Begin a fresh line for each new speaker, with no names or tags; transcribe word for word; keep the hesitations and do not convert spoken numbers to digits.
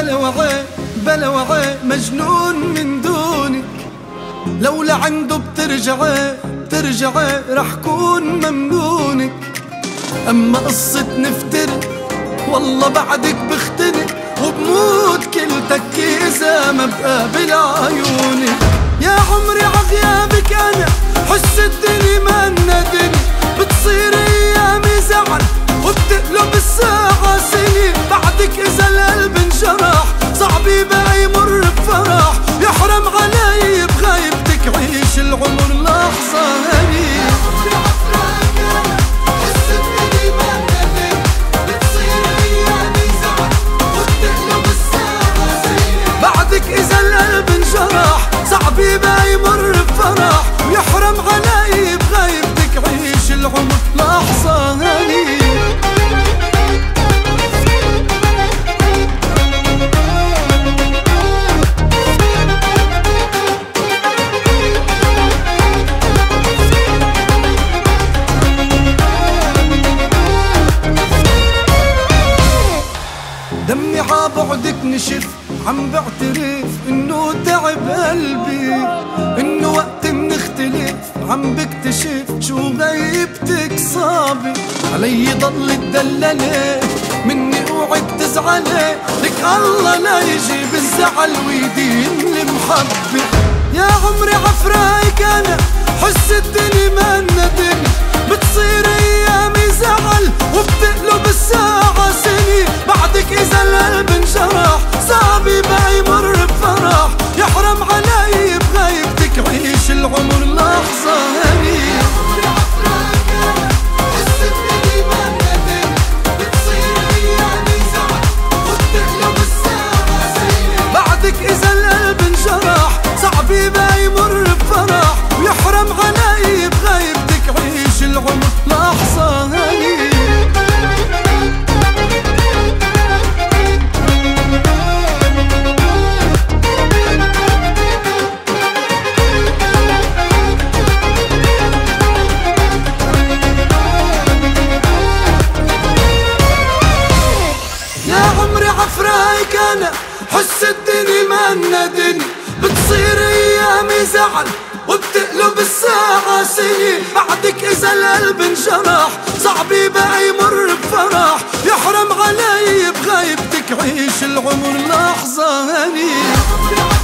بلا وعي بلا وعي مجنون من دونك، لولا عنده بترجعي بترجعي رح كون ممنونك. أما قصة نفترق والله بعدك بختنق، وبموت كلتك إذا ما بقابل عيونك. يا عمري عغيابك أنا حس الدنيا منا دنيا، بتصير أيامي زعل وبتقلب الساعة سنين. بعدك إذا القلب انجرح صعب يبقى يمر بفرح، يحرم علي بغيبتك عيش العمر لحظة هنية. بعدك إذا القلب انجرح صعب يبقى يمر بفرح، يحرم علي بغيبتك عيش العمر لحظة هنية. دمي عبعدك نشف، عم بعترف انه تعب قلبي، انه وقت منختلف عم بكتشف شو غيبتك صعبة. علي ضل تدللي مني اوعك تزعلي، لك الله لا يجيب الزعل ويدين المحبة. يا عمري عفرايك انا حس الدنيا منا دنيا، بتصير ايامي زعل وبتقلب الساعة سنين. بعدك اذا القلب انجرح صعب يبقى يمر بفرح، يحرم علي بغيبتك عيش العمر لحظة هنية. بعدك اذا القلب انجرح صعب يبقى يمر بفرح، ويحرم علي بغيبتك عيش العمر لحظة هنية. عفرايك انا حس الدنيا منا دنيا، بتصير ايامي زعل وبتقلب الساعة سنين. بعدك اذا القلب انجرح صعب يبقى يمر بفرح، يحرم علي بغيبتك عيش العمر لحظة هنية.